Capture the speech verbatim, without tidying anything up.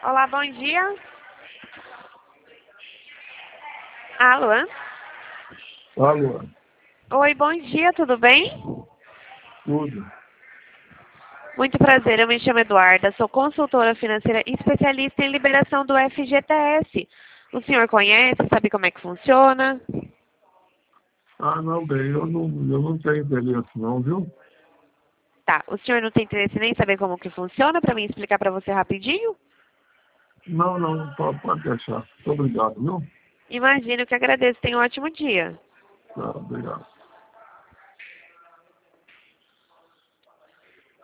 Olá, bom dia. Alô? Alô, Oi, bom dia, tudo bem? tudo. Muito prazer, eu me chamo Eduarda, sou consultora financeira e especialista em liberação do F G T S. O senhor conhece, sabe como é que funciona? Ah, não, bem, eu não, eu não tenho interesse não, viu? Tá, o senhor não tem interesse nem em saber como que funciona, para mim explicar para você rapidinho? Não, não, pode, pode deixar. Muito obrigado, viu? Imagino que agradeço, tenha um ótimo dia. Tá, obrigado.